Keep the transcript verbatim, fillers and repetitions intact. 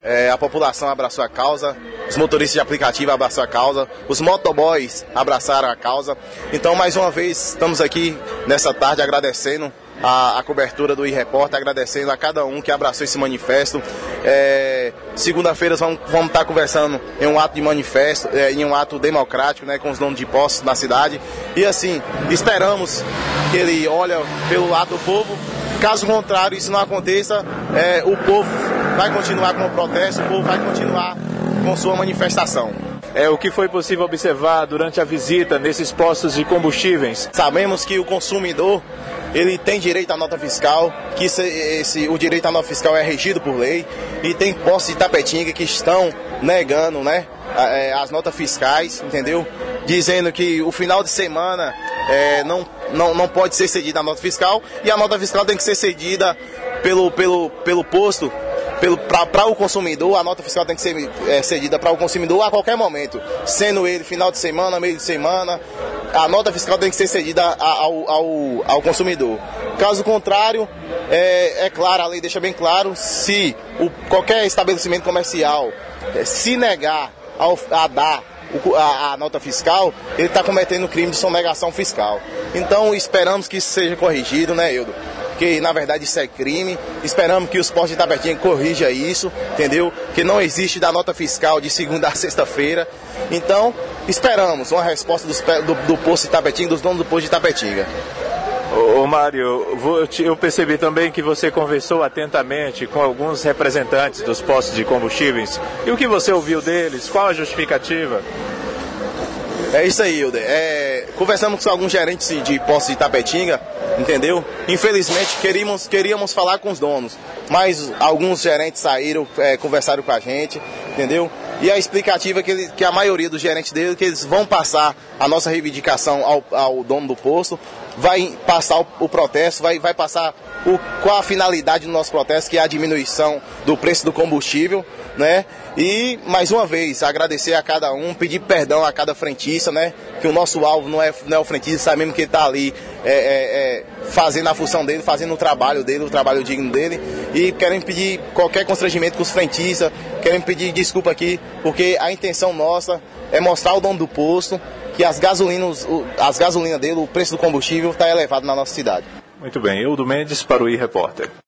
É, a população abraçou a causa, os motoristas de aplicativo abraçaram a causa, os motoboys abraçaram a causa. Então, mais uma vez, estamos aqui nessa tarde agradecendo a, a cobertura do iRepórter, agradecendo a cada um que abraçou esse manifesto. É, Segunda-feira vamos, vamos estar conversando em um ato de manifesto, é, em um ato democrático, né, com os donos de postos na cidade. E assim, esperamos que ele olhe pelo lado do povo. Caso contrário, isso não aconteça, é, o povo vai continuar com o protesto, o povo vai continuar com sua manifestação. É o que foi possível observar durante a visita nesses postos de combustíveis. Sabemos que o consumidor ele tem direito à nota fiscal, que esse, esse, o direito à nota fiscal é regido por lei, e tem postos de Itapetinga que estão negando, né, as notas fiscais, entendeu? Dizendo que o final de semana é, não, não, não pode ser cedida a nota fiscal, e a nota fiscal tem que ser cedida pelo, pelo, pelo posto. Para o consumidor, a nota fiscal tem que ser é, cedida para o consumidor a qualquer momento, sendo ele final de semana, meio de semana, a nota fiscal tem que ser cedida ao, ao, ao consumidor. Caso contrário, é, é claro, a lei deixa bem claro, se o, qualquer estabelecimento comercial é, se negar ao, a dar a, a nota fiscal, ele está cometendo crime de sonegação fiscal. Então esperamos que isso seja corrigido, né, Eudo? Que na verdade isso é crime. Esperamos que os postos de Itapetinga corrijam isso, entendeu? Que não existe da nota fiscal de segunda a sexta-feira. Então, esperamos uma resposta dos, do, do posto de Itapetinga, dos donos do posto de Itapetinga. Ô Mário, eu percebi também que você conversou atentamente com alguns representantes dos postos de combustíveis. E o que você ouviu deles? Qual a justificativa? É isso aí, Hilder. É, conversamos com alguns gerentes de postos de Itapetinga, entendeu? Infelizmente queríamos, queríamos falar com os donos, mas alguns gerentes saíram, é, conversaram com a gente, entendeu? E a explicativa é que, ele, que a maioria dos gerentes dele, que eles vão passar a nossa reivindicação ao, ao dono do posto, vai passar o, o protesto, vai, vai passar o, qual a finalidade do nosso protesto, que é a diminuição do preço do combustível, né? E, mais uma vez, agradecer a cada um, pedir perdão a cada frentista, né? Que o nosso alvo não é, não é o frentista, sabemos que ele está ali é, é, é, fazendo a função dele, fazendo o trabalho dele, o trabalho digno dele. E querem pedir qualquer constrangimento com os frentistas, querem pedir desculpa aqui, porque a intenção nossa é mostrar ao dono do posto que as gasolinas, as gasolinas dele, o preço do combustível está elevado na nossa cidade. Muito bem, Eudo Mendes para o iRepórter.